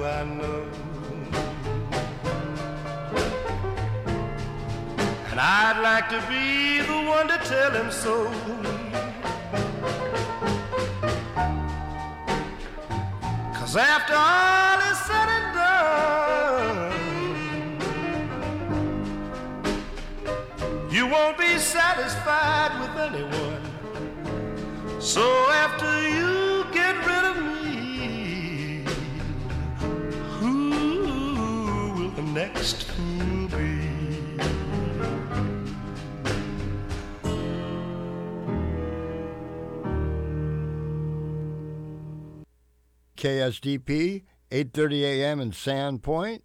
I know. And I'd like to be the one to tell him so. 'Cause after all is said and done, you won't be satisfied with anyone. So after you get rid of me, who will the next fool be? KSDP, 8:30 a.m. in Sandpoint,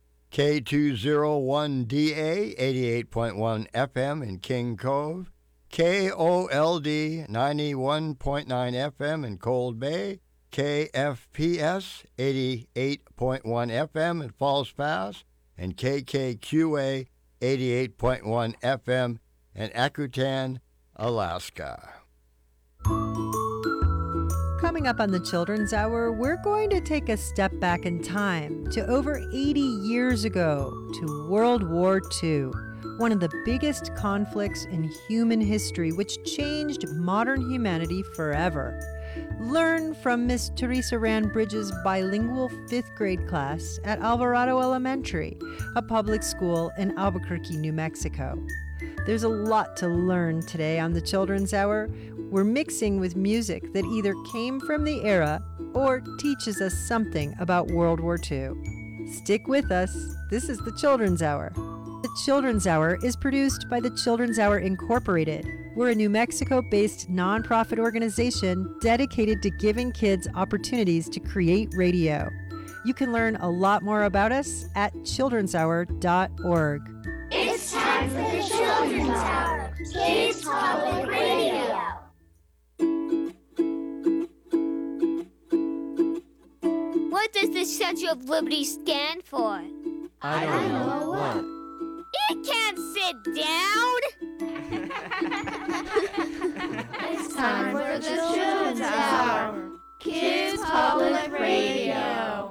K201DA, 88.1 FM in King Cove, KOLD, 91.9 FM in Cold Bay, KFPS, 88.1 FM in Falls Pass, and KKQA, 88.1 FM in Akutan, Alaska. Coming up on the Children's Hour, we're going to take a step back in time to over 80 years ago, to World War II, one of the biggest conflicts in human history, which changed modern humanity forever. Learn from Miss Teresa Rand Bridges' bilingual 5th grade class at Alvarado Elementary, a public school in Albuquerque, New Mexico. There's a lot to learn today on the Children's Hour. We're mixing with music that either came from the era or teaches us something about World War II. Stick with us. This is the Children's Hour. The Children's Hour is produced by the Children's Hour Incorporated. We're a New Mexico-based nonprofit organization dedicated to giving kids opportunities to create radio. You can learn a lot more about us at childrenshour.org. It's time for the Children's Hour, Kids Public Radio. What does the Statue of Liberty stand for? I don't know what. It can't sit down! It's time for the Children's Hour, Kids Public Radio.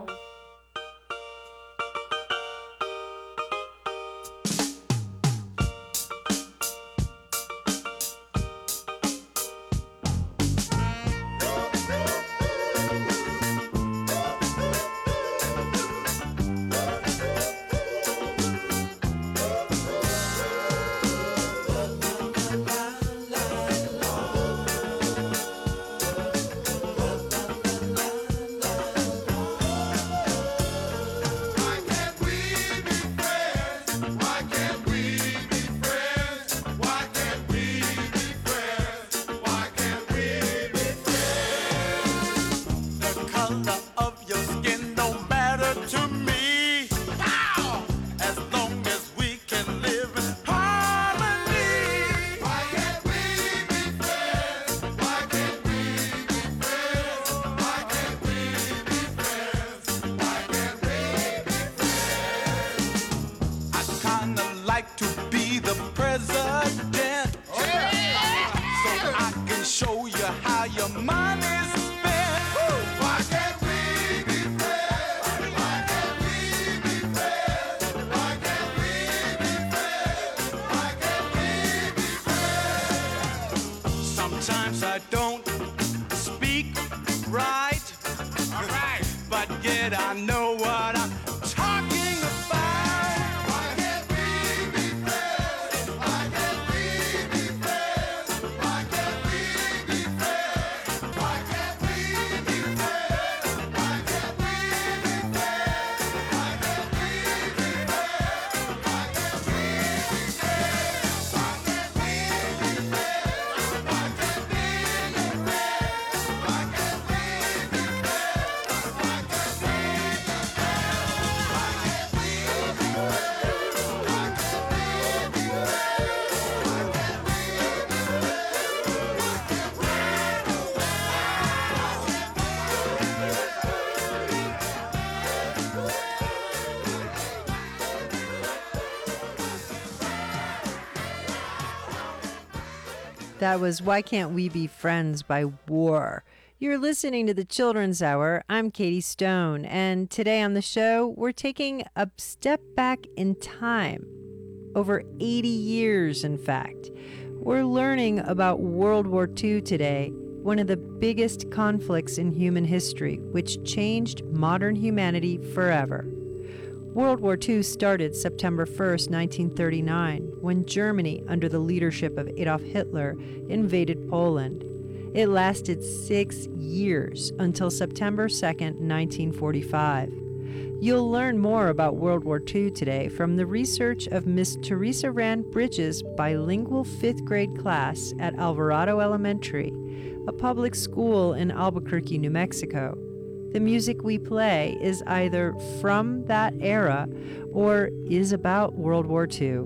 That was Why Can't We Be Friends by War. You're listening to the Children's Hour. I'm Katie Stone, and today on the show, we're taking a step back in time. Over 80 years, in fact. We're learning about World War II today, one of the biggest conflicts in human history, which changed modern humanity forever. World War II started September 1st, 1939, when Germany, under the leadership of Adolf Hitler, invaded Poland. It lasted 6 years until September 2nd, 1945. You'll learn more about World War II today from the research of Miss Teresa Rand Bridges' bilingual 5th grade class at Alvarado Elementary, a public school in Albuquerque, New Mexico. The music we play is either from that era or is about World War II.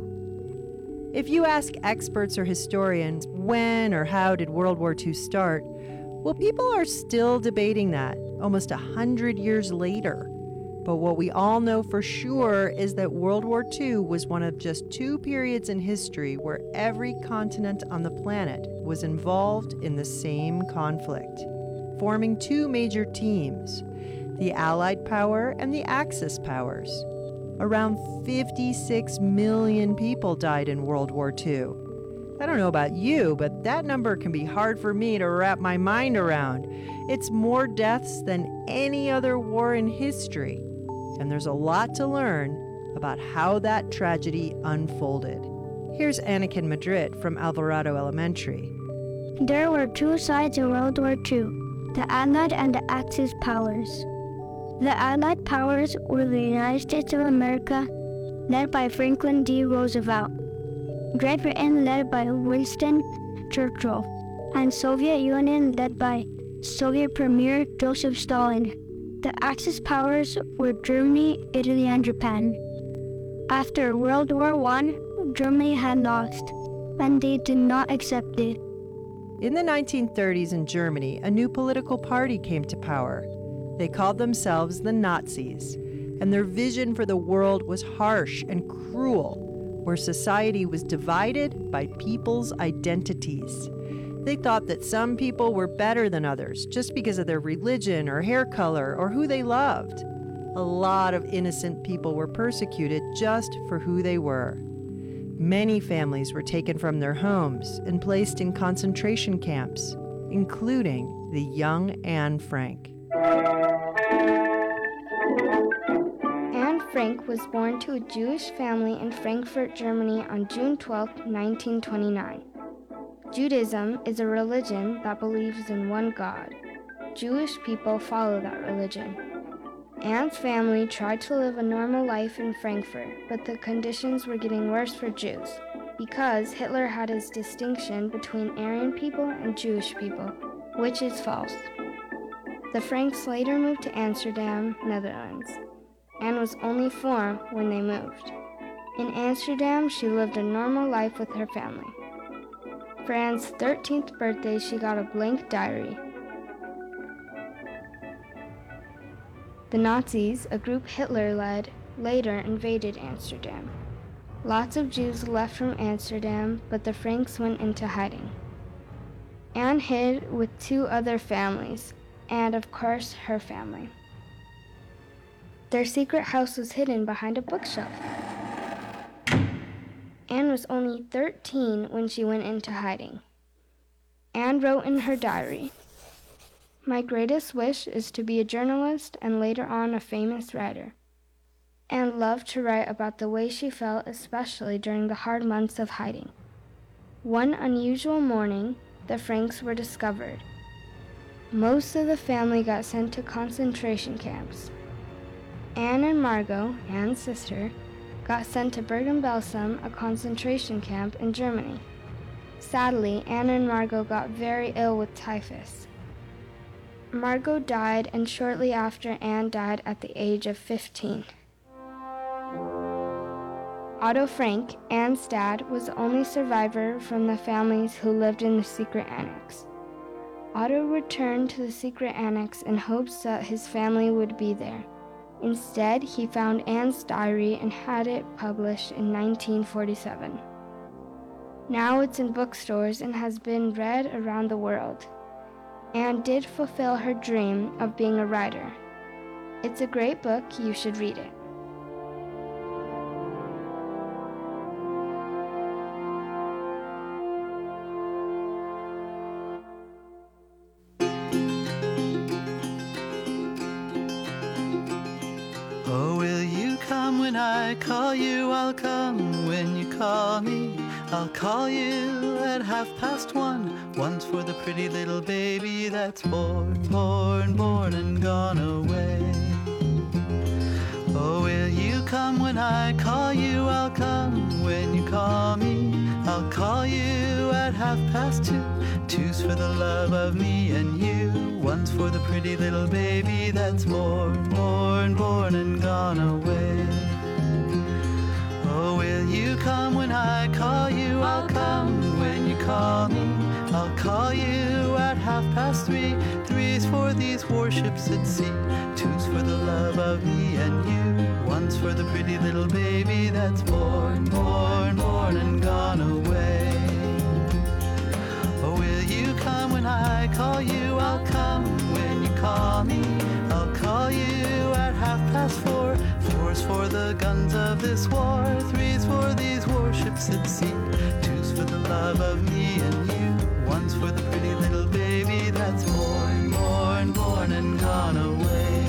If you ask experts or historians when or how did World War II start, well, people are still debating that almost 100 years later. But what we all know for sure is that World War II was one of just 2 periods in history where every continent on the planet was involved in the same conflict, forming 2 major teams, the Allied power and the Axis powers. Around 56 million people died in World War II. I don't know about you, but that number can be hard for me to wrap my mind around. It's more deaths than any other war in history. And there's a lot to learn about how that tragedy unfolded. Here's Anakin Madrid from Alvarado Elementary. There were 2 sides in World War II, the Allied and the Axis powers. The Allied powers were the United States of America, led by Franklin D. Roosevelt, Great Britain led by Winston Churchill, and Soviet Union led by Soviet Premier Joseph Stalin. The Axis powers were Germany, Italy, and Japan. After World War I, Germany had lost, and they did not accept it. In the 1930s in Germany, a new political party came to power. They called themselves the Nazis, and their vision for the world was harsh and cruel, where society was divided by people's identities. They thought that some people were better than others just because of their religion or hair color or who they loved. A lot of innocent people were persecuted just for who they were. Many families were taken from their homes and placed in concentration camps, including the young Anne Frank. Anne Frank was born to a Jewish family in Frankfurt, Germany on June 12, 1929. Judaism is a religion that believes in one God. Jewish people follow that religion. Anne's family tried to live a normal life in Frankfurt, but the conditions were getting worse for Jews because Hitler had his distinction between Aryan people and Jewish people, which is false. The Franks later moved to Amsterdam, Netherlands. Anne was only 4 when they moved. In Amsterdam, she lived a normal life with her family. For Anne's 13th birthday, she got a blank diary. The Nazis, a group Hitler led, later invaded Amsterdam. Lots of Jews left from Amsterdam, but the Franks went into hiding. Anne hid with 2 other families, and of course her family. Their secret house was hidden behind a bookshelf. Anne was only 13 when she went into hiding. Anne wrote in her diary, "My greatest wish is to be a journalist and later on a famous writer." Anne loved to write about the way she felt, especially during the hard months of hiding. One unusual morning, the Franks were discovered. Most of the family got sent to concentration camps. Anne and Margot, Anne's sister, got sent to Bergen-Belsen, a concentration camp in Germany. Sadly, Anne and Margot got very ill with typhus. Margot died, and shortly after, Anne died at the age of 15. Otto Frank, Anne's dad, was the only survivor from the families who lived in the secret annex. Otto returned to the secret annex in hopes that his family would be there. Instead, he found Anne's diary and had it published in 1947. Now it's in bookstores and has been read around the world. Anne did fulfill her dream of being a writer. It's a great book. You should read it. Oh, will you come when I call you? I'll come when you call me. I'll call you at 1:30. One's for the pretty little baby that's born and gone away. Oh, will you come when I call you? I'll come when you call me. I'll call you at 2:30. Two's for the love of me and you. One's for the pretty little baby that's born and gone away. Oh, will you come when I call you? I'll come when you call me. I'll call you at 3:30. Three's for these warships at sea. Two's for the love of me and you. One's for the pretty little baby that's born and gone away. Oh, will you come when I call you? I'll come when you call me. I'll call you at 4:30. Four's for the guns of this war. Three's for these warships at sea. Two's for the love of me and you. One's for the pretty little baby that's born and gone away.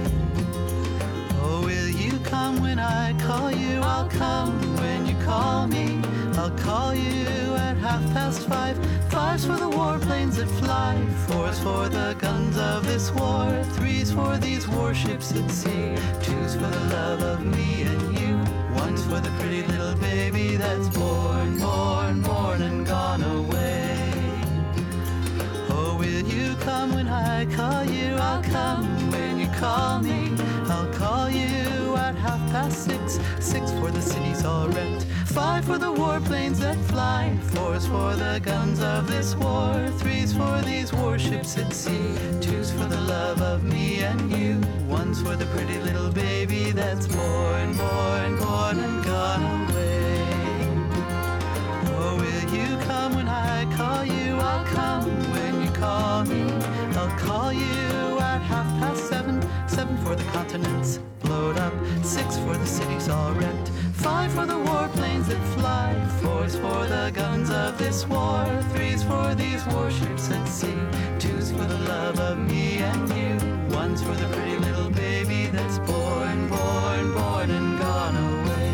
Oh, will you come when I call you? I'll come when you call me. I'll call you at 5:30. Five's for the warplanes that fly. Four's for the guns of this war. Three's for these warships at sea. Two's for the love of me and you. One's for the pretty little baby that's born and gone away. Oh, will you come when I call you? I'll come when you call me. I'll call you at 6:30. Six for the cities all wrecked. Five for the warplanes that fly. Four's for the guns of this war. Three's for these warships at sea. Two's for the love of me and you. One's for the pretty little baby that's born and gone away. Oh, will you come when I call you? I'll come when you call me. I'll call you at 7:30. Seven for the continents blowed up. Six for the cities all wrecked. Five for the warplanes that fly. Four's for the guns of this war. Three's for these warships at sea. Two's for the love of me and you. One's for the pretty little baby that's born and gone away.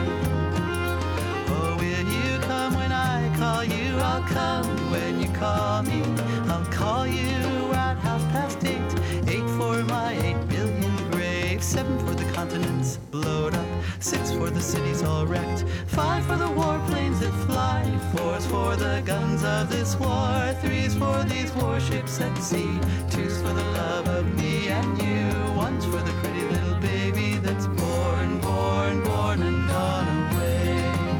Oh, will you come when I call you? I'll come when you call me. I'll call you at 8:30. Eight for my 8 billion graves. Seven for the continents blowed up. Six for the cities all wrecked. Five for the warplanes that fly. Four's for the guns of this war. Three's for these warships at sea. Two's for the love of me and you. One's for the pretty little baby that's born and gone away.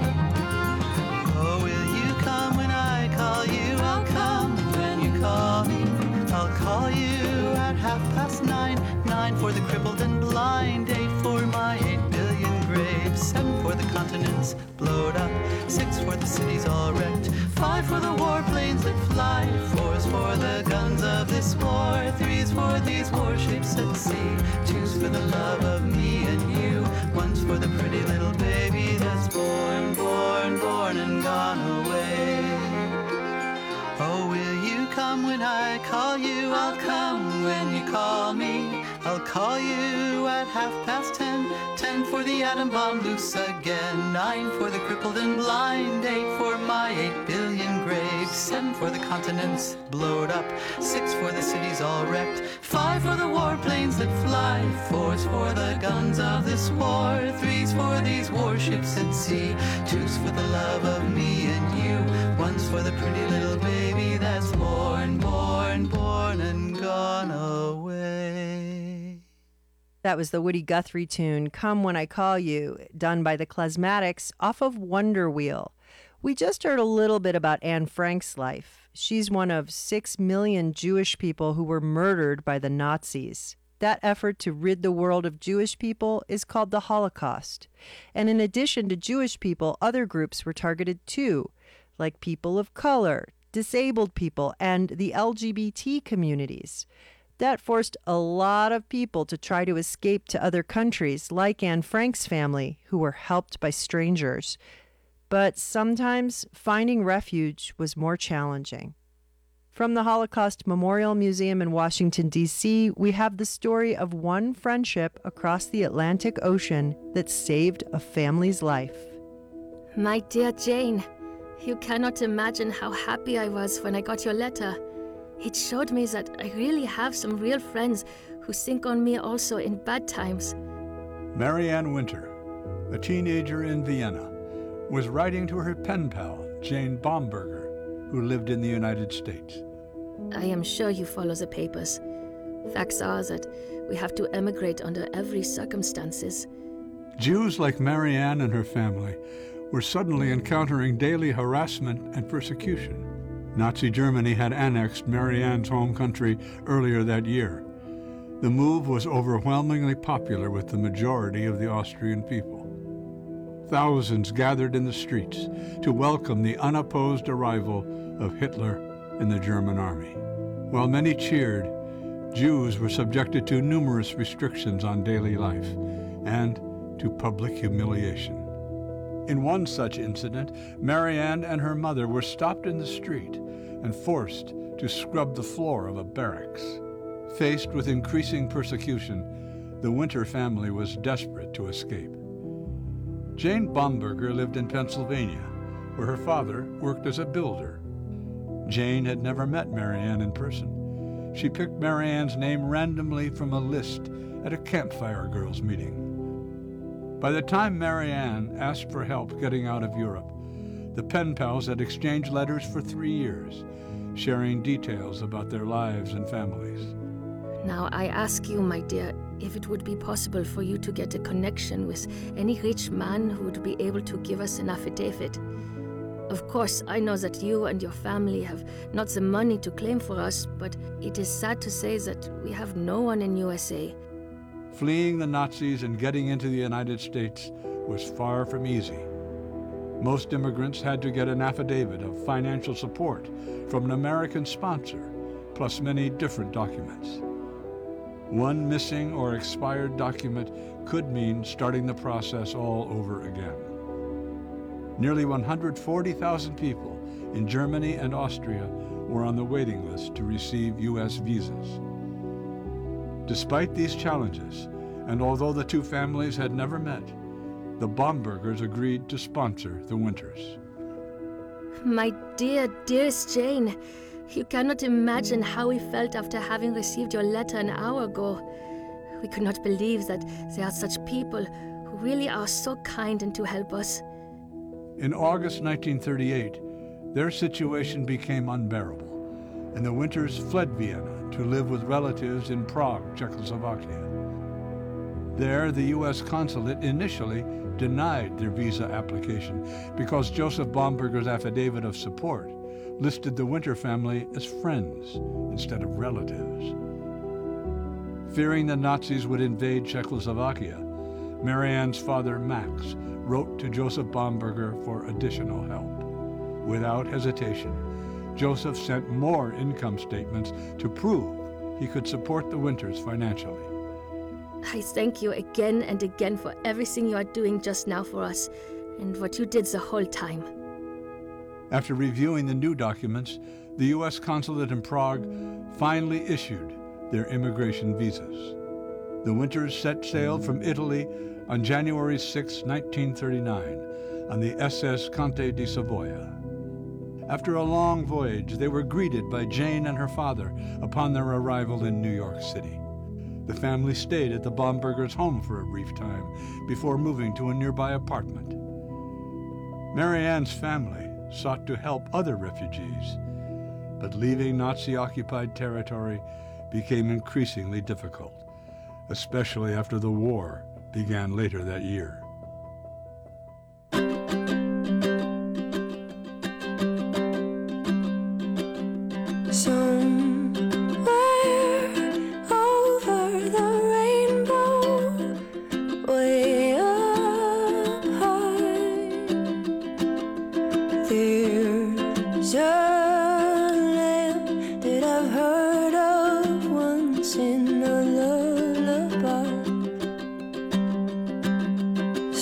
Oh, will you come when I call you? I'll come when you call me. I'll call you at 9:30. Nine for the crippled and blind. Eight for my 8 billion graves. Seven for the continents blowed up. Six for the cities all wrecked. Five for the warplanes that fly. Four's for the guns of this war. Three's for these warships at sea. Two's for the love of me and you. One's for the pretty little baby that's born and gone away. Oh, will you come when I call you? I'll come when you call me. I'll call you at 10:30. 10 for the atom bomb loose again. 9 for the crippled and blind. 8 for my 8 billion graves. 7 for the continents blowed up. 6 for the cities all wrecked. 5 for the warplanes that fly. 4's for the guns of this war. 3's for these warships at sea. 2's for the love of me and you. 1's for the pretty little baby that's born and gone away. That was the Woody Guthrie tune, Come When I Call You, done by the Klezmatics off of Wonder Wheel. We just heard a little bit about Anne Frank's life. She's one of 6 million Jewish people who were murdered by the Nazis. That effort to rid the world of Jewish people is called the Holocaust. And in addition to Jewish people, other groups were targeted too, like people of color, disabled people, and the LGBT communities. That forced a lot of people to try to escape to other countries, like Anne Frank's family, who were helped by strangers. But sometimes finding refuge was more challenging. From the Holocaust Memorial Museum in Washington, D.C., we have the story of one friendship across the Atlantic Ocean that saved a family's life. My dear Jane, you cannot imagine how happy I was when I got your letter. It showed me that I really have some real friends who think on me also in bad times. Marianne Winter, a teenager in Vienna, was writing to her pen pal, Jane Bomberger, who lived in the United States. I am sure you follow the papers. Facts are that we have to emigrate under every circumstances. Jews like Marianne and her family were suddenly encountering daily harassment and persecution. Nazi Germany had annexed Marianne's home country earlier that year. The move was overwhelmingly popular with the majority of the Austrian people. Thousands gathered in the streets to welcome the unopposed arrival of Hitler and the German army. While many cheered, Jews were subjected to numerous restrictions on daily life and to public humiliation. In one such incident, Marianne and her mother were stopped in the street and forced to scrub the floor of a barracks. Faced with increasing persecution, the Winter family was desperate to escape. Jane Bomberger lived in Pennsylvania, where her father worked as a builder. Jane had never met Marianne in person. She picked Marianne's name randomly from a list at a Campfire Girls meeting. By the time Marianne asked for help getting out of Europe, the pen pals had exchanged letters for 3 years, sharing details about their lives and families. Now I ask you, my dear, if it would be possible for you to get a connection with any rich man who would be able to give us an affidavit. Of course, I know that you and your family have not the money to claim for us, but it is sad to say that we have no one in USA. Fleeing the Nazis and getting into the United States was far from easy. Most immigrants had to get an affidavit of financial support from an American sponsor, plus many different documents. One missing or expired document could mean starting the process all over again. Nearly 140,000 people in Germany and Austria were on the waiting list to receive U.S. visas. Despite these challenges, and although the two families had never met, the Bombergers agreed to sponsor the Winters. My dear, dearest Jane, you cannot imagine how we felt after having received your letter an hour ago. We could not believe that there are such people who really are so kind and to help us. In August 1938, their situation became unbearable, and the Winters fled Vienna to live with relatives in Prague, Czechoslovakia. There, the U.S. consulate initially denied their visa application because Joseph Bomberger's affidavit of support listed the Winter family as friends instead of relatives. Fearing the Nazis would invade Czechoslovakia, Marianne's father, Max, wrote to Joseph Bomberger for additional help. Without hesitation, Joseph sent more income statements to prove he could support the Winters financially. I thank you again and again for everything you are doing just now for us, and what you did the whole time. After reviewing the new documents, the U.S. consulate in Prague finally issued their immigration visas. The Winters set sail from Italy on January 6, 1939, on the SS Conte di Savoia. After a long voyage, they were greeted by Jane and her father upon their arrival in New York City. The family stayed at the Bombergers' home for a brief time before moving to a nearby apartment. Marianne's family sought to help other refugees, but leaving Nazi-occupied territory became increasingly difficult, especially after the war began later that year. There's a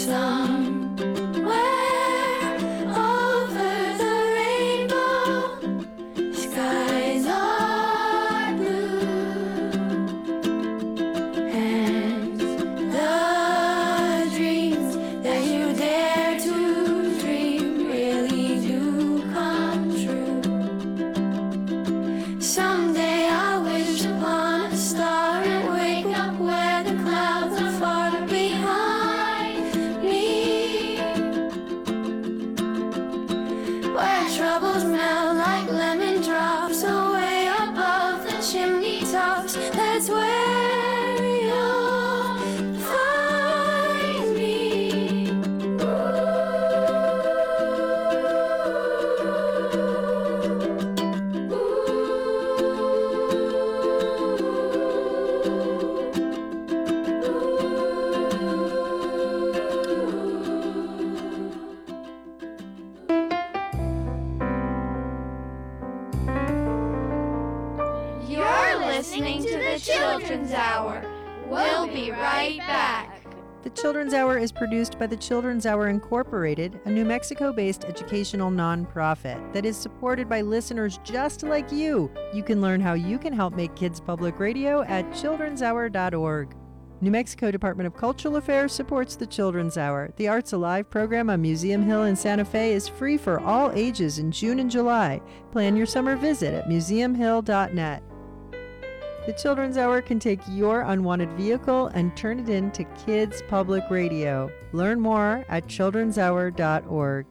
The Children's Hour is produced by the Children's Hour Incorporated, a New Mexico-based educational nonprofit that is supported by listeners just like you. You can learn how you can help make kids public radio at childrenshour.org. New Mexico Department of Cultural Affairs supports the Children's Hour. The Arts Alive program on Museum Hill in Santa Fe is free for all ages in June and July. Plan your summer visit at museumhill.net. The Children's Hour can take your unwanted vehicle and turn it into kids' public radio. Learn more at childrenshour.org.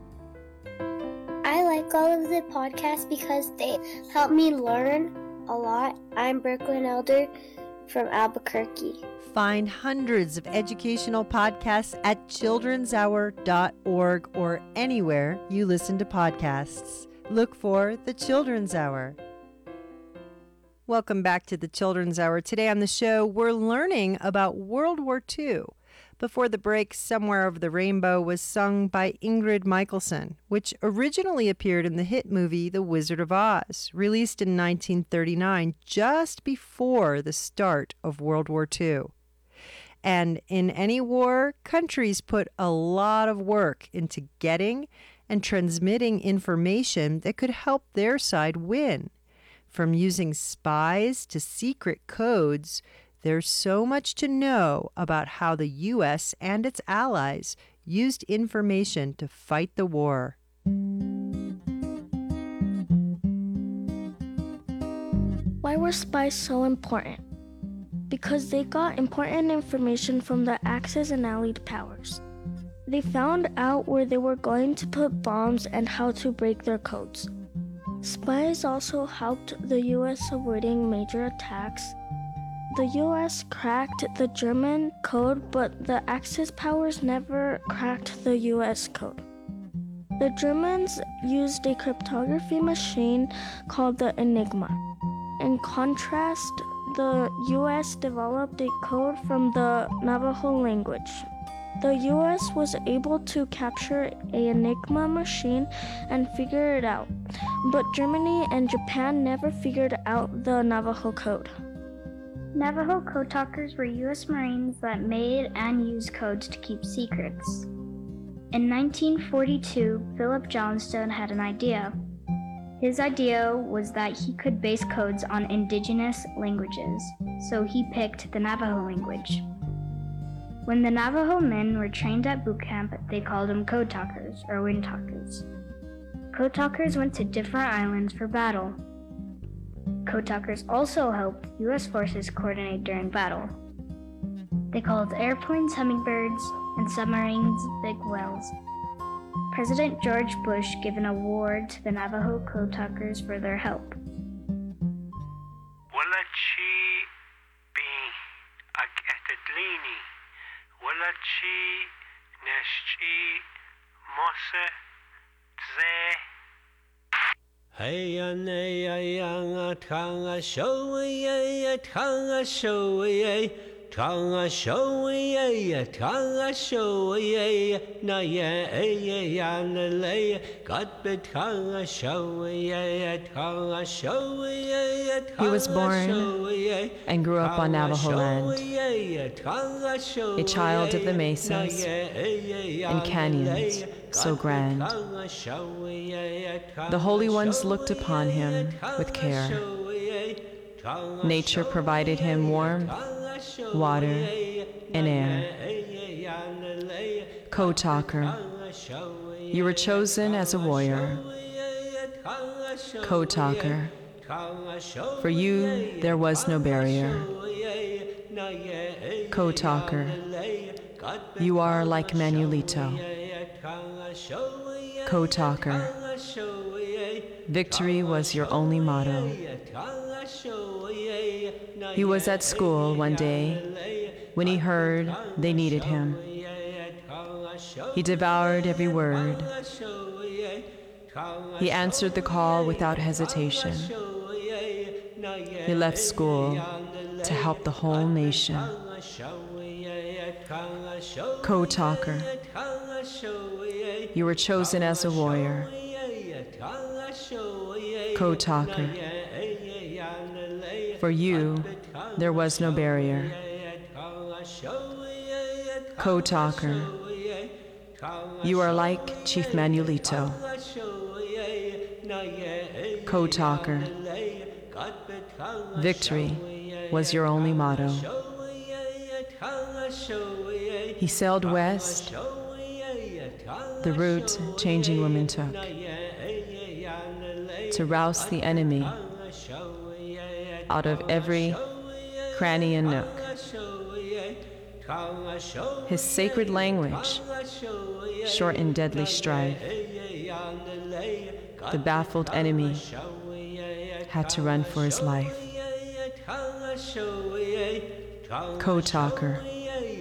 I like all of the podcasts because they help me learn a lot. I'm Brooklyn Elder from Albuquerque. Find hundreds of educational podcasts at childrenshour.org or anywhere you listen to podcasts. Look for The Children's Hour. Welcome back to the Children's Hour. Today on the show, we're learning about World War II. Before the break, Somewhere Over the Rainbow was sung by Ingrid Michaelson, which originally appeared in the hit movie The Wizard of Oz, released in 1939, just before the start of World War II. And in any war, countries put a lot of work into getting and transmitting information that could help their side win. From using spies to secret codes, there's so much to know about how the U.S. and its allies used information to fight the war. Why were spies so important? Because they got important information from the Axis and Allied powers. They found out where they were going to put bombs and how to break their codes. Spies also helped the U.S. avoiding major attacks. The U.S. cracked the German code, but the Axis powers never cracked the U.S. code. The Germans used a cryptography machine called the Enigma. In contrast, the U.S. developed a code from the Navajo language. The U.S. was able to capture an Enigma machine and figure it out, but Germany and Japan never figured out the Navajo code. Navajo code talkers were U.S. Marines that made and used codes to keep secrets. In 1942, Philip Johnstone had an idea. His idea was that he could base codes on indigenous languages, so he picked the Navajo language. When the Navajo men were trained at boot camp, they called them code talkers or wind talkers. Code talkers went to different islands for battle. Code talkers also helped U.S. forces coordinate during battle. They called airplanes hummingbirds and submarines big whales. President George Bush gave an award to the Navajo code talkers for their help. Hey ya tanga show ya tanga show ya Tanga shoye, tanga shoye, na ye yanale, got be tanga shoye, tanga shoye. He was born and grew up on Navajo land, a child of the mesas and canyons so grand. The Holy Ones looked upon him with care. Nature provided him warmth, water, and air. Ko-Talker, you were chosen as a warrior. Ko-Talker, for you there was no barrier. Ko-Talker, you are like Manuelito. Ko-Talker, victory was your only motto. He was at school one day when he heard they needed him. He devoured every word. He answered the call without hesitation. He left school to help the whole nation. Ko-Talker, you were chosen as a warrior. Ko-Talker, for you there was no barrier. Ko-Talker, you are like Chief Manuelito. Ko-Talker, victory was your only motto. He sailed west, the route changing women took, to rouse the enemy out of every cranny and nook. His sacred language shortened deadly strife. The baffled enemy had to run for his life. Ko-Talker,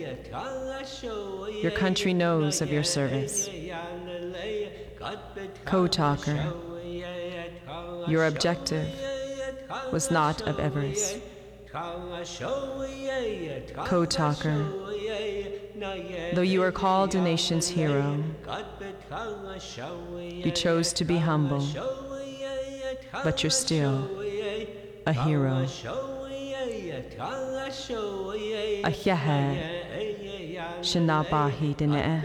your country knows of your service. Ko-Talker, your objective was not of avarice. Ko-Talker, though you are called a nation's hero, you chose to be humble, but you're still a hero. Ahyahe shinabahi dine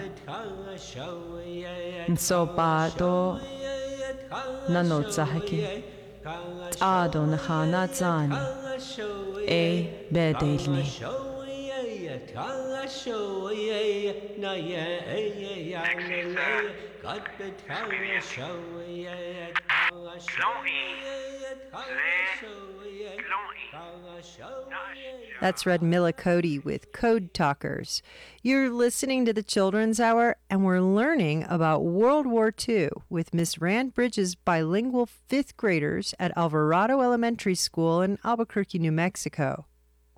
nsoba do nanotzahaki t'ado nechana tzani e bedelni. That's Rudmilla Cody with Code Talkers. You're listening to the Children's Hour, and we're learning about World War II with Miss Rand Bridges' bilingual 5th graders at Alvarado Elementary School in Albuquerque, New Mexico.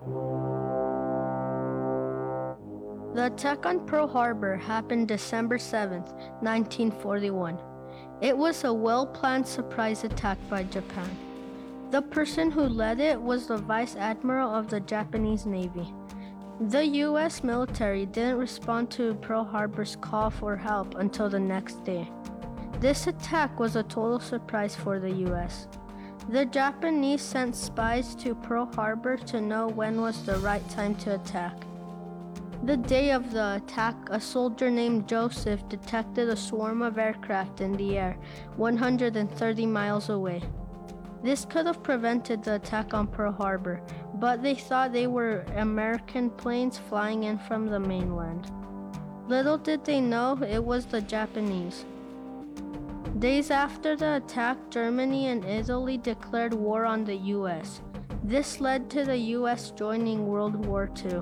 The attack on Pearl Harbor happened December 7th, 1941. It was a well-planned surprise attack by Japan. The person who led it was the Vice Admiral of the Japanese Navy. The U.S. military didn't respond to Pearl Harbor's call for help until the next day. This attack was a total surprise for the U.S. The Japanese sent spies to Pearl Harbor to know when was the right time to attack. The day of the attack, a soldier named Joseph detected a swarm of aircraft in the air, 130 miles away. This could have prevented the attack on Pearl Harbor, but they thought they were American planes flying in from the mainland. Little did they know it was the Japanese. Days after the attack, Germany and Italy declared war on the U.S. This led to the U.S. joining World War II.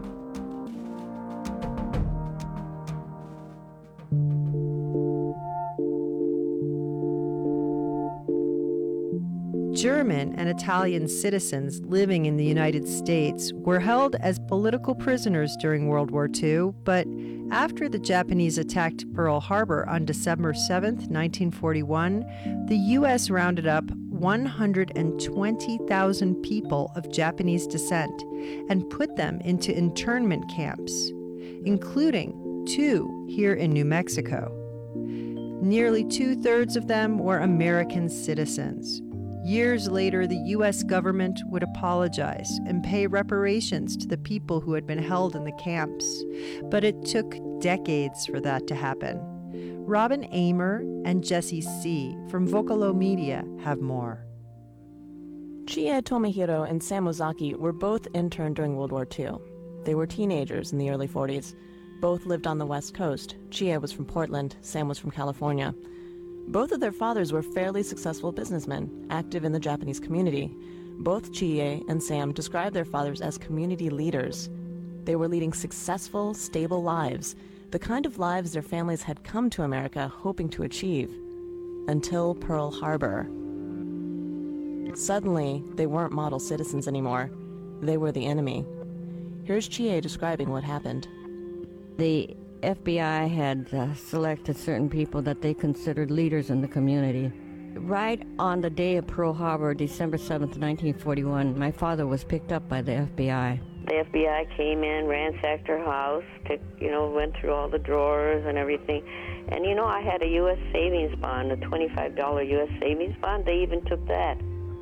German and Italian citizens living in the United States were held as political prisoners during World War II, but after the Japanese attacked Pearl Harbor on December 7, 1941, the U.S. rounded up 120,000 people of Japanese descent and put them into internment camps, including 2 here in New Mexico. Nearly 2/3 of them were American citizens. Years later, the U.S. government would apologize and pay reparations to the people who had been held in the camps, but it took decades for that to happen. Robin Amer and Jesse C. from Vocalo Media have more. Chie Tomohiro and Sam Ozaki were both interned during World War II. They were teenagers in the early 40s. Both lived on the West Coast. Chie was from Portland, Sam was from California. Both of their fathers were fairly successful businessmen, active in the Japanese community. Both Chie and Sam described their fathers as community leaders. They were leading successful, stable lives, the kind of lives their families had come to America hoping to achieve, until Pearl Harbor. Suddenly, they weren't model citizens anymore. They were the enemy. Here's Chie describing what happened. The FBI had selected certain people that they considered leaders in the community. Right on the day of Pearl Harbor, December 7th, 1941, my father was picked up by the FBI. The FBI came in, ransacked her house, went through all the drawers and everything. And, I had a U.S. savings bond, a $25 U.S. savings bond. They even took that.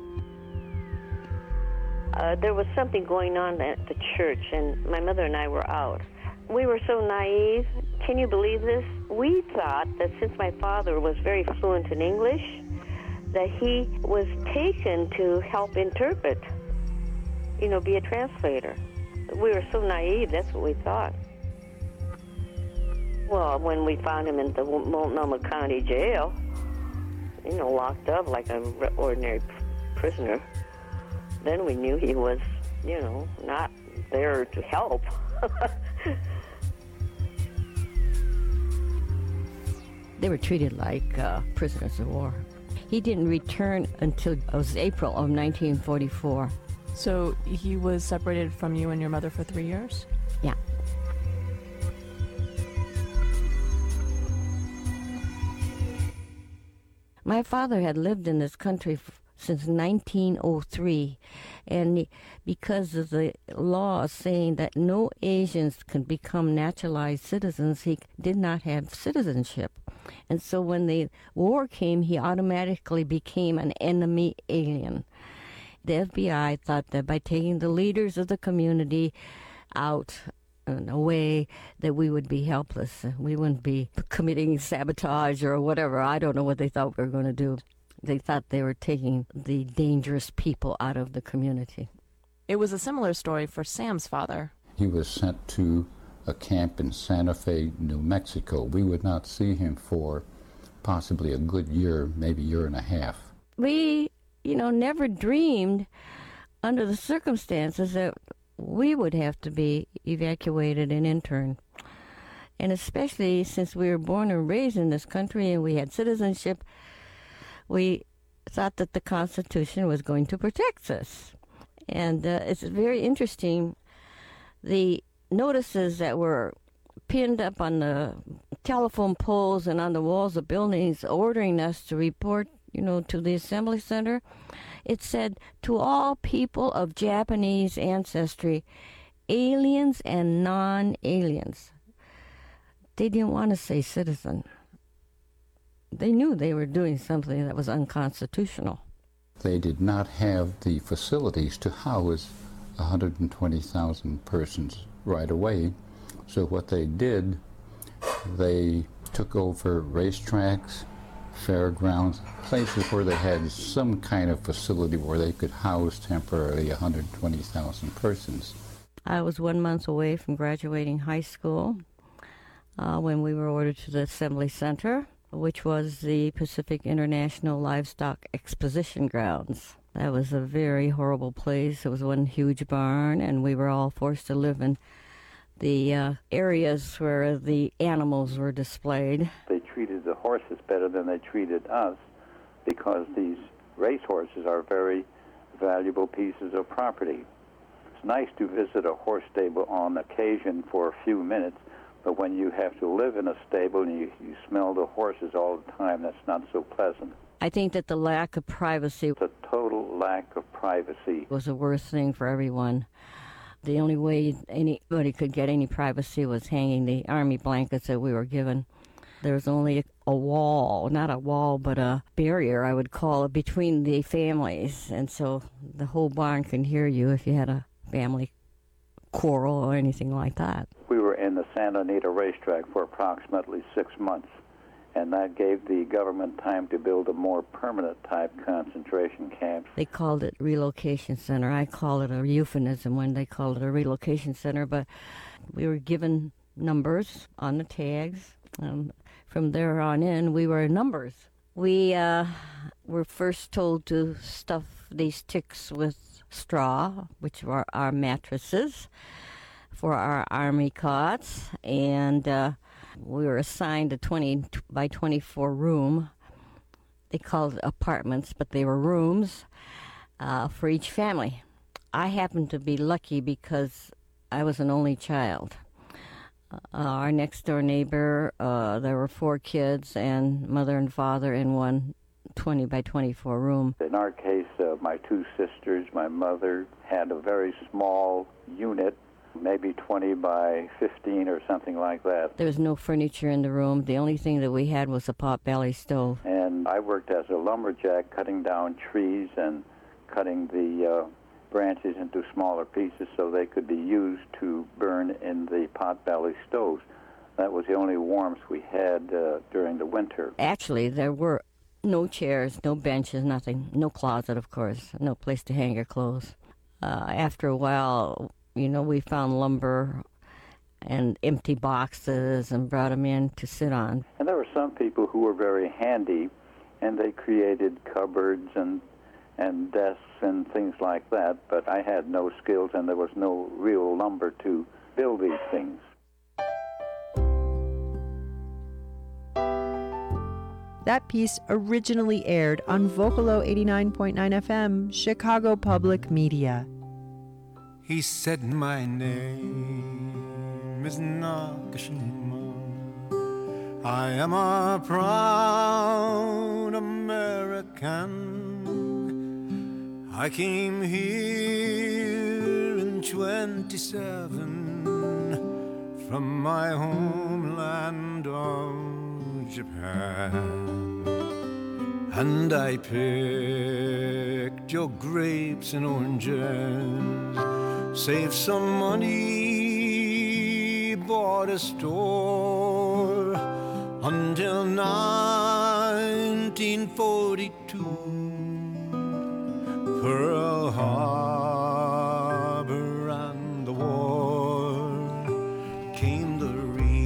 There was something going on at the church, and my mother and I were out. We were so naive. Can you believe this? We thought that since my father was very fluent in English, that he was taken to help interpret, be a translator. We were so naive, that's what we thought. Well, when we found him in the Multnomah County Jail, locked up like an ordinary prisoner, then we knew he was, not there to help. They were treated like prisoners of war. He didn't return until it was April of 1944. So he was separated from you and your mother for 3 years? Yeah. My father had lived in this country since 1903, and because of the law saying that no Asians can become naturalized citizens, he did not have citizenship. And so when the war came, he automatically became an enemy alien. The FBI thought that by taking the leaders of the community out and away, that we would be helpless. We wouldn't be committing sabotage or whatever. I don't know what they thought we were going to do. They thought they were taking the dangerous people out of the community. It was a similar story for Sam's father. He was sent to a camp in Santa Fe, New Mexico. We would not see him for possibly a good year, maybe year and a half. We, never dreamed under the circumstances that we would have to be evacuated and interned. And especially since we were born and raised in this country and we had citizenship, we thought that the Constitution was going to protect us. And it's very interesting, the notices that were pinned up on the telephone poles and on the walls of buildings ordering us to report, to the Assembly Center. It said, to all people of Japanese ancestry, aliens and non-aliens. They didn't want to say citizen. They knew they were doing something that was unconstitutional. They did not have the facilities to house 120,000 persons right away. So what they did, they took over racetracks, fairgrounds, places where they had some kind of facility where they could house temporarily 120,000 persons. I was 1 month away from graduating high school when we were ordered to the Assembly Center, which was the Pacific International Livestock Exposition Grounds. That was a very horrible place. It was one huge barn, and we were all forced to live in the areas where the animals were displayed. They treated the horses better than they treated us because these race horses are very valuable pieces of property. It's nice to visit a horse stable on occasion for a few minutes, But when you have to live in a stable and you smell the horses all the time, that's not so pleasant. I think that the lack of privacy, the total lack of privacy, was the worst thing for everyone. The only way anybody could get any privacy was hanging the army blankets that we were given. There was only a wall, not a wall, but a barrier, I would call it, between the families. And so the whole barn can hear you if you had a family quarrel or anything like that. We were in the Santa Anita racetrack for approximately 6 months, and that gave the government time to build a more permanent type concentration camp. They called it relocation center. I call it a euphemism when they called it a relocation center, but we were given numbers on the tags. From there on in, we were numbers. We were first told to stuff these ticks with straw, which were our mattresses for our army cots, and we were assigned a 20 by 24 room. They called it apartments, but they were rooms for each family. I happened to be lucky because I was an only child. Our next-door neighbor, there were 4 kids and mother and father in one 20 by 24 room. In our case, my 2 sisters, my mother, had a very small unit, maybe 20 by 15 or something like that. There was no furniture in the room. The only thing that we had was a pot-belly stove. And I worked as a lumberjack, cutting down trees and cutting the branches into smaller pieces so they could be used to burn in the pot-belly stoves. That was the only warmth we had during the winter. Actually, there were no chairs, no benches, nothing. No closet, of course. No place to hang your clothes. After a while, we found lumber and empty boxes and brought them in to sit on. And there were some people who were very handy, and they created cupboards and desks and things like that, but I had no skills and there was no real lumber to build these things. That piece originally aired on Vocalo 89.9 FM, Chicago Public Media. He said, my name is Nakashima. I am a proud American. I came here in 27 from my homeland of Japan. And I picked your grapes and oranges, saved some money, bought a store until 1942. Pearl Harbor and the war, came the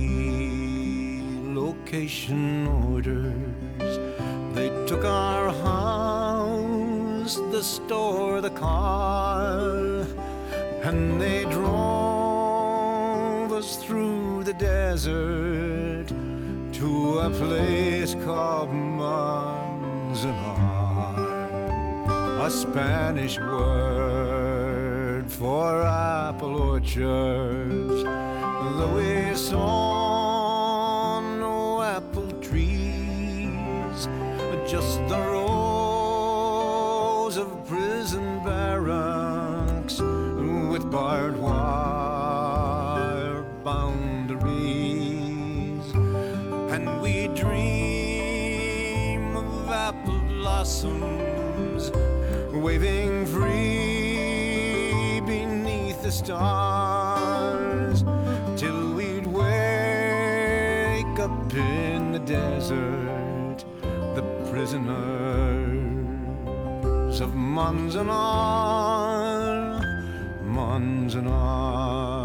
relocation orders. They took our house, the store, the car, and they drove us through the desert to a place called Manzanar. A Spanish word for apple orchards, though we saw no apple trees, just the rows of prison barracks with barbed wire boundaries. And we dream of apple blossoms waving free beneath the stars, till we'd wake up in the desert, the prisoners of Manzanar, Manzanar.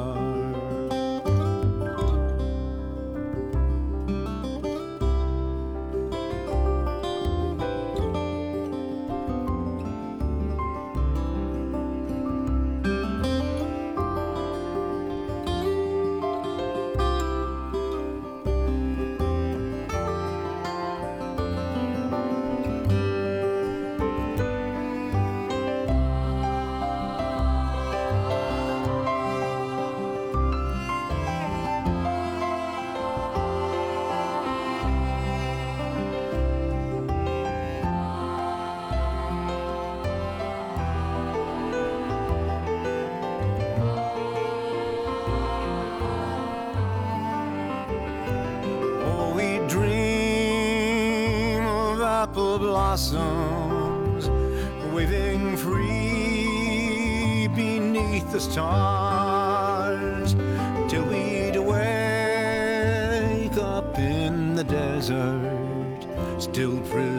apple blossoms, waving free beneath the stars, till we'd wake up in the desert, still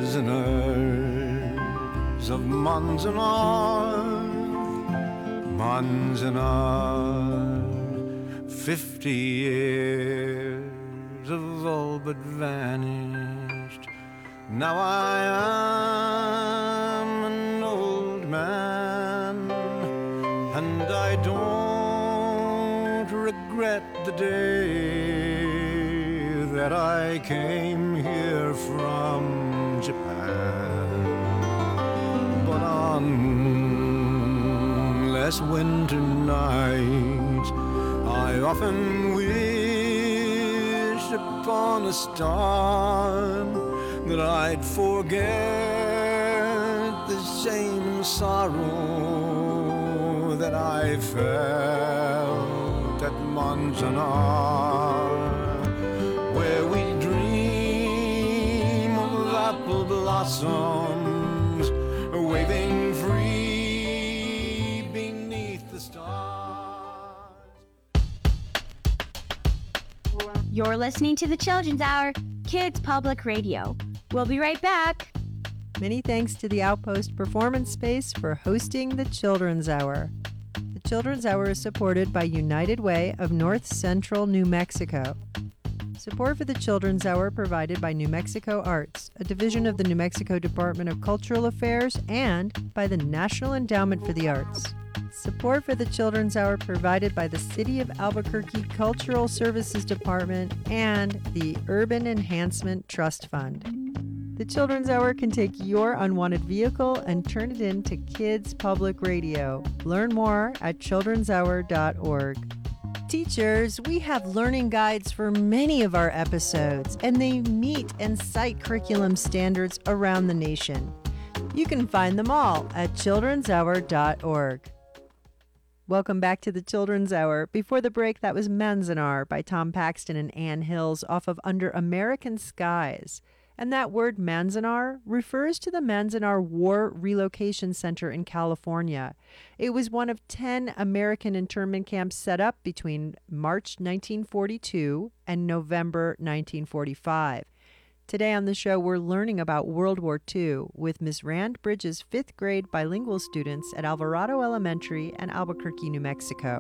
prisoners of Manzanar. 50 years have all but vanished. Now I am an old man, and I don't regret the day that I came here from Japan. But on last winter night, I often wished upon a star that I'd forget the shame and sorrow that I felt at Manzanar, where we dream of apple blossoms waving free beneath the stars. You're listening to the Children's Hour, Kids Public Radio. We'll be right back. Many thanks to the Outpost Performance Space for hosting the Children's Hour. The Children's Hour is supported by United Way of North Central New Mexico. Support for the Children's Hour provided by New Mexico Arts, a division of the New Mexico Department of Cultural Affairs, and by the National Endowment for the Arts. Support for the Children's Hour provided by the City of Albuquerque Cultural Services Department and the Urban Enhancement Trust Fund. The Children's Hour can take your unwanted vehicle and turn it into Kids Public Radio. Learn more at childrenshour.org. Teachers, we have learning guides for many of our episodes, and they meet and cite curriculum standards around the nation. You can find them all at childrenshour.org. Welcome back to the Children's Hour. Before the break, that was Manzanar by Tom Paxton and Ann Hills off of Under American Skies. And that word Manzanar refers to the Manzanar War Relocation Center in California. It was one of 10 American internment camps set up between March 1942 and November 1945. Today on the show, we're learning about World War II with Ms. Rand Bridges' 5th grade bilingual students at Alvarado Elementary and Albuquerque, New Mexico.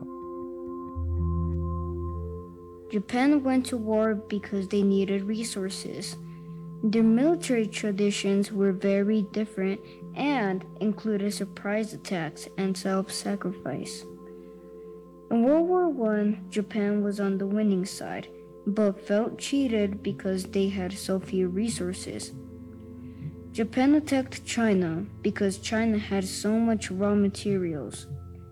Japan went to war because they needed resources. Their military traditions were very different and included surprise attacks and self-sacrifice. In World War I, Japan was on the winning side, but felt cheated because they had so few resources. Japan attacked China because China had so much raw materials.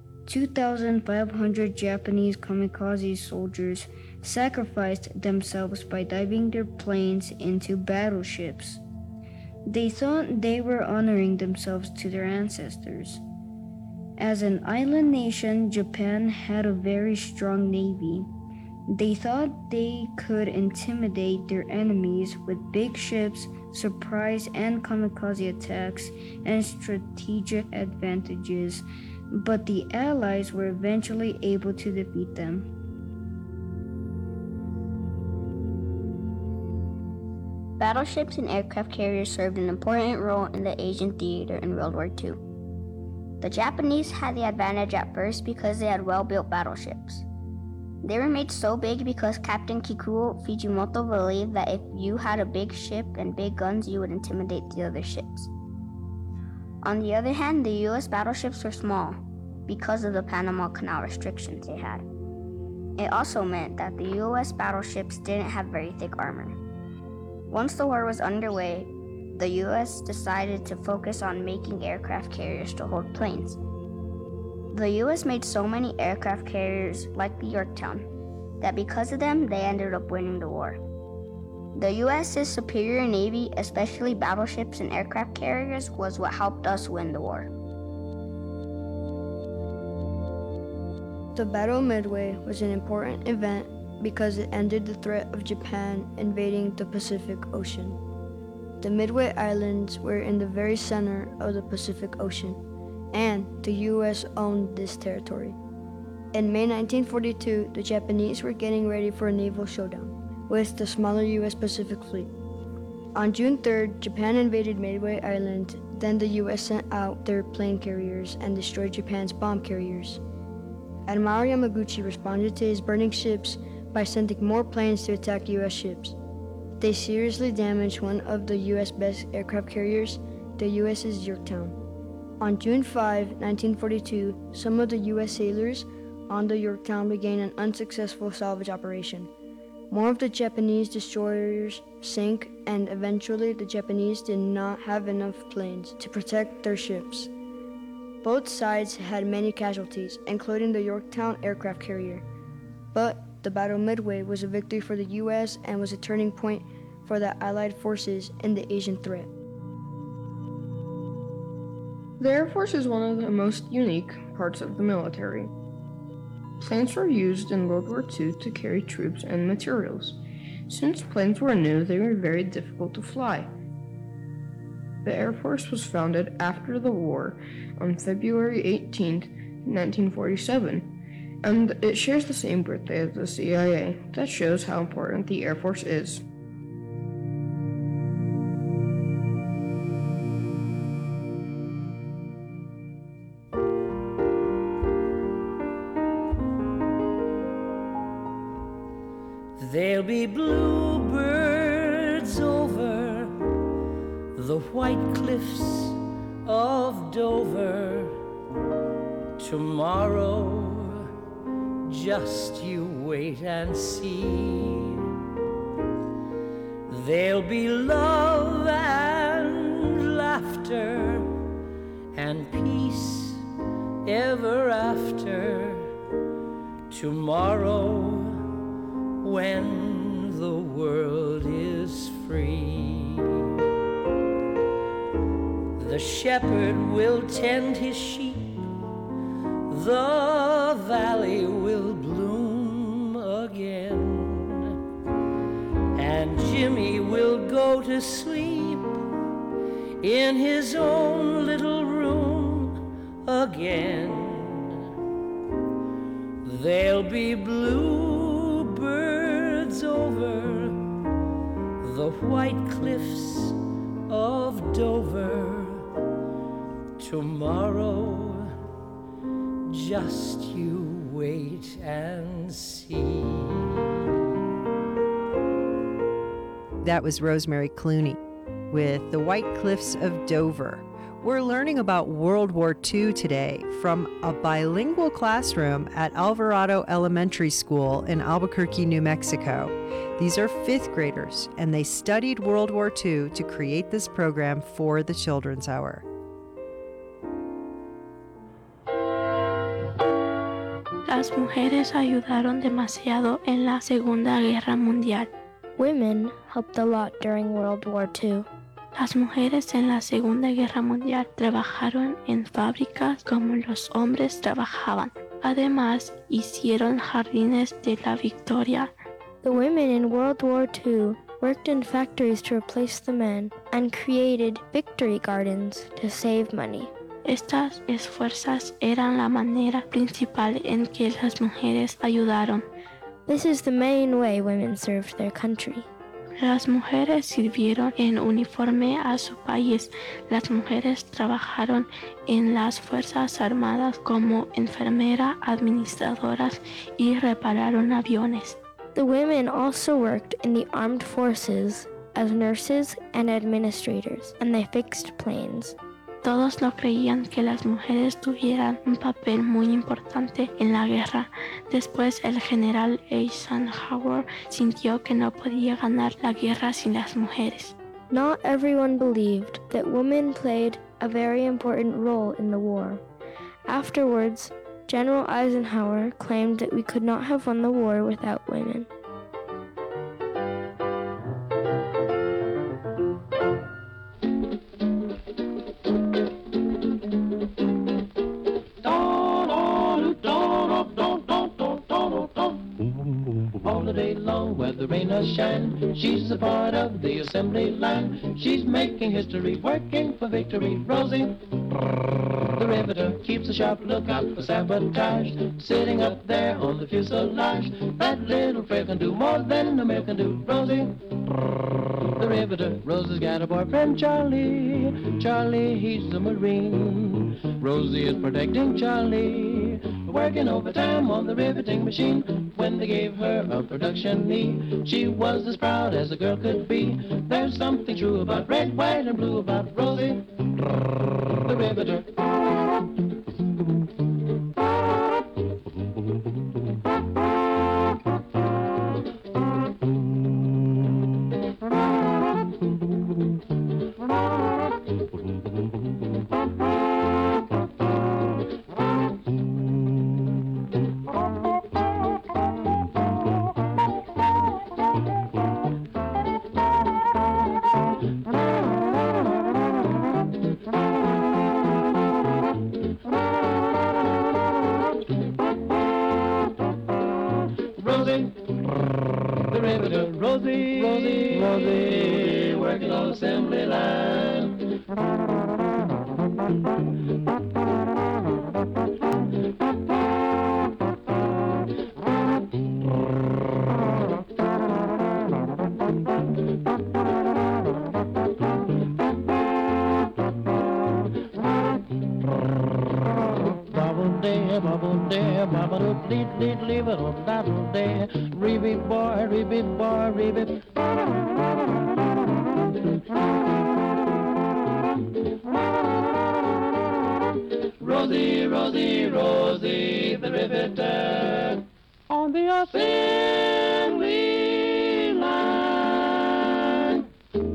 2,500 Japanese kamikaze soldiers sacrificed themselves by diving their planes into battleships. They thought they were honoring themselves to their ancestors. As an island nation, Japan had a very strong navy. They thought they could intimidate their enemies with big ships, surprise and kamikaze attacks, and strategic advantages, but the Allies were eventually able to defeat them. Battleships and aircraft carriers served an important role in the Asian theater in World War II. The Japanese had the advantage at first because they had well-built battleships. They were made so big because Captain Kikuo Fujimoto believed that if you had a big ship and big guns, you would intimidate the other ships. On the other hand, the US battleships were small because of the Panama Canal restrictions they had. It also meant that the US battleships didn't have very thick armor. Once the war was underway, the US decided to focus on making aircraft carriers to hold planes. The US made so many aircraft carriers like the Yorktown that because of them, they ended up winning the war. The US's superior navy, especially battleships and aircraft carriers, was what helped us win the war. The Battle of Midway was an important event because it ended the threat of Japan invading the Pacific Ocean. The Midway Islands were in the very center of the Pacific Ocean, and the U.S. owned this territory. In May 1942, the Japanese were getting ready for a naval showdown with the smaller U.S. Pacific Fleet. On June 3rd, Japan invaded Midway Island, then the U.S. sent out their plane carriers and destroyed Japan's bomb carriers. Admiral Yamaguchi responded to his burning ships by sending more planes to attack U.S. ships. They seriously damaged one of the U.S. best aircraft carriers, the USS Yorktown. On June 5, 1942, some of the U.S. sailors on the Yorktown began an unsuccessful salvage operation. More of the Japanese destroyers sank, and eventually the Japanese did not have enough planes to protect their ships. Both sides had many casualties, including the Yorktown aircraft carrier. But the Battle of Midway was a victory for the U.S. and was a turning point for the Allied forces in the Asian threat. The Air Force is one of the most unique parts of the military. Planes were used in World War II to carry troops and materials. Since planes were new, they were very difficult to fly. The Air Force was founded after the war on February 18, 1947, and it shares the same birthday as the CIA. That shows how important the Air Force is. There'll be bluebirds over the white cliffs of Dover tomorrow. Just you wait and see. There'll be love and laughter and peace ever after tomorrow, when the world is free. The shepherd will tend his sheep, the valley will bloom again, and Jimmy will go to sleep in his own little room again. There'll be bluebirds over the white cliffs of Dover tomorrow. Just you wait and see. That was Rosemary Clooney with The White Cliffs of Dover. We're learning about World War II today from a bilingual classroom at Alvarado Elementary School in Albuquerque, New Mexico. These are fifth graders, and they studied World War II to create this program for the Children's Hour. Las mujeres ayudaron demasiado en la Segunda Guerra Mundial. Women helped a lot during World War II. Las mujeres en la Segunda Guerra Mundial trabajaron en fábricas como los hombres trabajaban. Además, hicieron jardines de la victoria. The women in World War II worked in factories to replace the men and created victory gardens to save money. Estas esfuerzos eran la manera principal en que las mujeres ayudaron. This is the main way women served their country. Las mujeres sirvieron en uniforme a su país. Las mujeres trabajaron en las Fuerzas Armadas como enfermeras, administradoras y repararon aviones. The women also worked in the armed forces as nurses and administrators, and they fixed planes. Todos no creían que las mujeres tuvieran un papel muy importante en la guerra. Después el general Eisenhower sintió que no podía ganar la guerra sin las mujeres. Not everyone believed that women played a very important role in the war. Afterwards, General Eisenhower claimed that we could not have won the war without women. All the day long, where the the rain or shine. She's a part of the assembly line. She's making history, working for victory. Rosie, the riveter, keeps a sharp lookout for sabotage. Sitting up there on the fuselage, that little frail can do more than a male can do. Rosie, the riveter. Rosie's got a boyfriend, Charlie. Charlie, he's a Marine. Rosie is protecting Charlie, working overtime on the riveting machine. When they gave her a production knee, she was as proud as a girl could be. There's something true about red, white, and blue about Rosie, the riveter. Rosie, working on assembly line. Rosie, Rosie, Rosie, the riveter on the assembly line.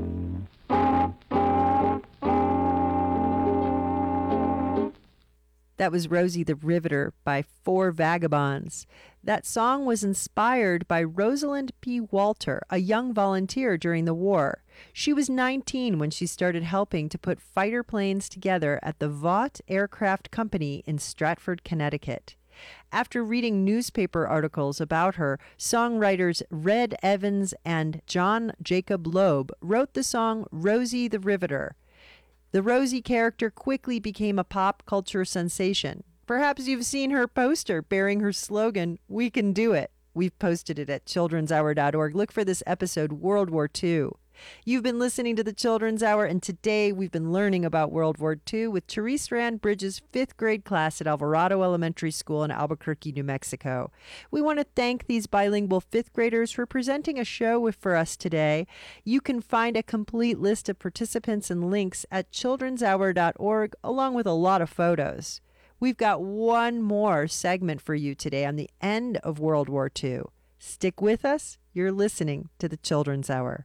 That was Rosie the Riveter by Four Vagabonds. That song was inspired by Rosalind P. Walter, a young volunteer during the war. She was 19 when she started helping to put fighter planes together at the Vought Aircraft Company in Stratford, Connecticut. After reading newspaper articles about her, songwriters Red Evans and John Jacob Loeb wrote the song Rosie the Riveter. The Rosie character quickly became a pop culture sensation. Perhaps you've seen her poster bearing her slogan, "We can do it." We've posted it at childrenshour.org. Look for this episode, World War II. You've been listening to the Children's Hour, and today we've been learning about World War II with Therese Rand Bridges' 5th grade class at Alvarado Elementary School in Albuquerque, New Mexico. We want to thank these bilingual 5th graders for presenting a show for us today. You can find a complete list of participants and links at childrenshour.org, along with a lot of photos. We've got one more segment for you today on the end of World War II. Stick with us. You're listening to the Children's Hour.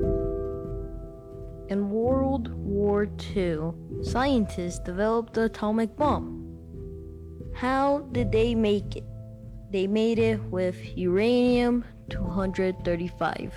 In World War II, scientists developed the atomic bomb. How did they make it? They made it with uranium-235.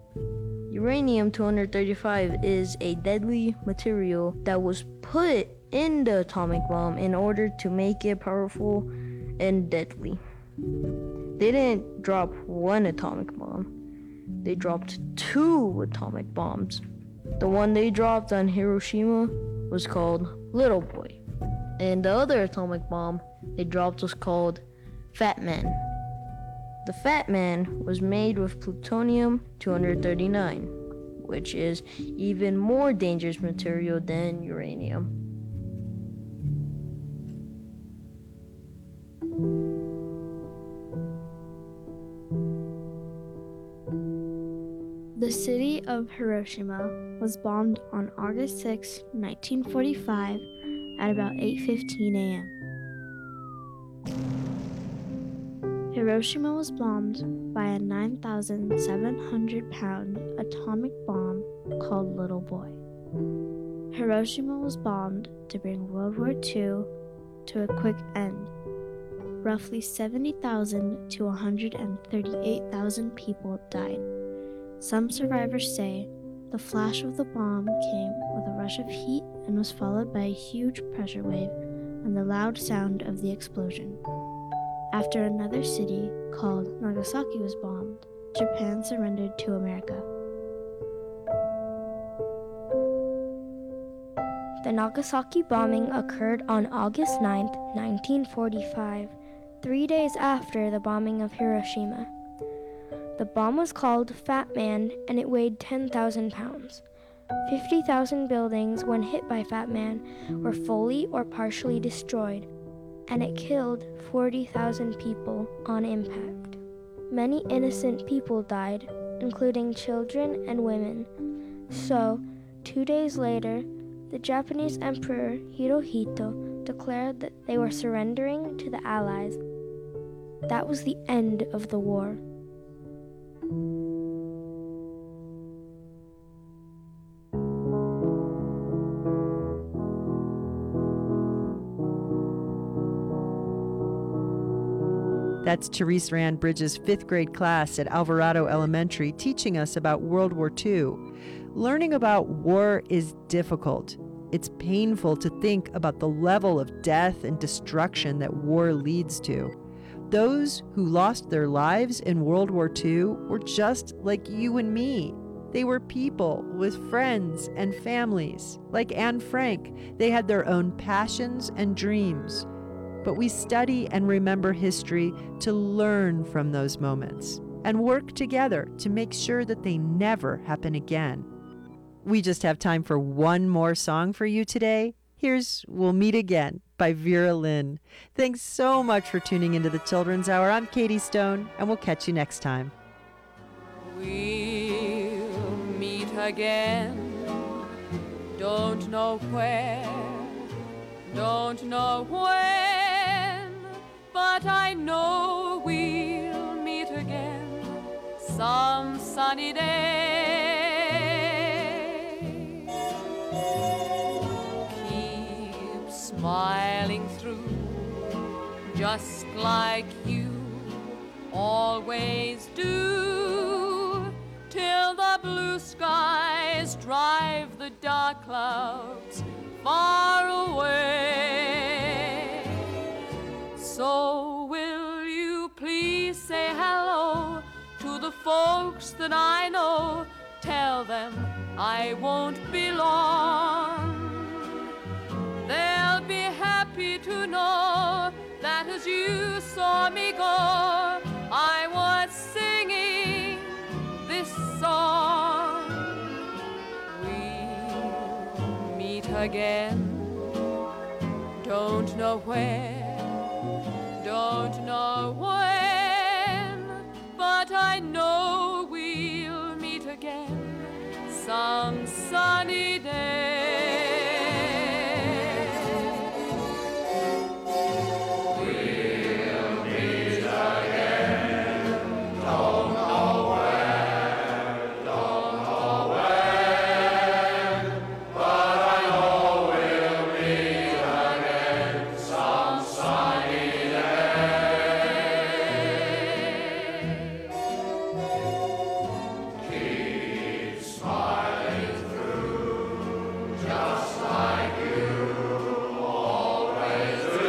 Uranium-235 is a deadly material that was put in the atomic bomb in order to make it powerful and deadly. They didn't drop one atomic bomb. They dropped 2 atomic bombs. The one they dropped on Hiroshima was called Little Boy, and the other atomic bomb they dropped was called Fat Man. The Fat Man was made with plutonium-239, which is even more dangerous material than uranium. The city of Hiroshima was bombed on August 6, 1945 at about 8:15 a.m. Hiroshima was bombed by a 9,700-pound atomic bomb called Little Boy. Hiroshima was bombed to bring World War II to a quick end. Roughly 70,000 to 138,000 people died. Some survivors say the flash of the bomb came with a rush of heat and was followed by a huge pressure wave and the loud sound of the explosion. After another city called Nagasaki was bombed, Japan surrendered to America. The Nagasaki bombing occurred on August 9, 1945, 3 days after the bombing of Hiroshima. The bomb was called Fat Man, and it weighed 10,000 pounds. 50,000 buildings, when hit by Fat Man, were fully or partially destroyed, and it killed 40,000 people on impact. Many innocent people died, including children and women. So, 2 days later, the Japanese Emperor Hirohito declared that they were surrendering to the Allies. That was the end of the war. That's Therese Rand Bridges' 5th grade class at Alvarado Elementary teaching us about World War II. Learning about war is difficult. It's painful to think about the level of death and destruction that war leads to. Those who lost their lives in World War II were just like you and me. They were people with friends and families. Like Anne Frank, they had their own passions and dreams. But we study and remember history to learn from those moments and work together to make sure that they never happen again. We just have time for one more song for you today. Here's We'll Meet Again by Vera Lynn. Thanks so much for tuning into the Children's Hour. I'm Katie Stone, and we'll catch you next time. We'll meet again. Don't know where, don't know when, but I know we'll meet again some sunny day. Keep smiling through, just like you always do, till the blue skies drive the dark clouds far away. So will you please say hello to the folks that I know? Tell them I won't be long. They'll be happy to know that as you saw me go, I was singing this song. We'll meet again. Don't know where, don't know when, but I know we'll meet again some sunny day. We'll meet again, don't know where, don't know when, but I know we'll meet again some sunny day. Keep smiling through, just like you always do,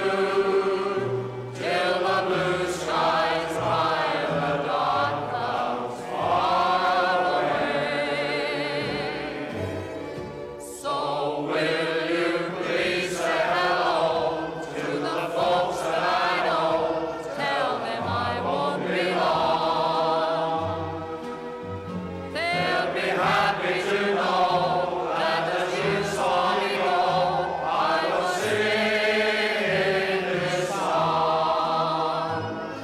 till the blue skies drive the dark clouds far away. So will you please say hello to the folks that I know? Tell them I won't be long. They'll be happy to know that as you saw me go, I was singing this song.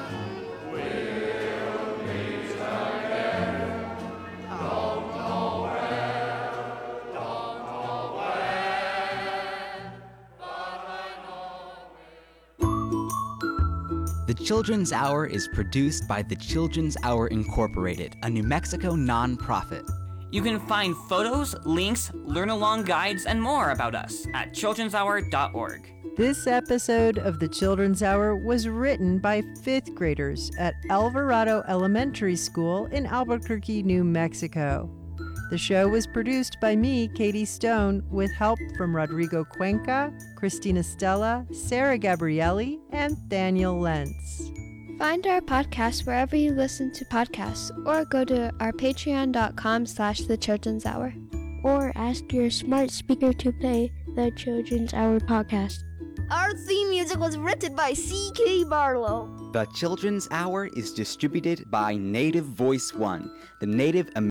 We'll meet again. Don't know where, don't know when, but I know. The Children's Hour is produced by the Children's Hour Incorporated, a New Mexico nonprofit. You can find photos, links, learn-along guides, and more about us at childrenshour.org. This episode of the Children's Hour was written by 5th graders at Alvarado Elementary School in Albuquerque, New Mexico. The show was produced by me, Katie Stone, with help from Rodrigo Cuenca, Christina Stella, Sarah Gabrielli, and Daniel Lentz. Find our podcast wherever you listen to podcasts, or go to our patreon.com/The Children's Hour. Or ask your smart speaker to play the Children's Hour podcast. Our theme music was written by C.K. Barlow. The Children's Hour is distributed by Native Voice One, the Native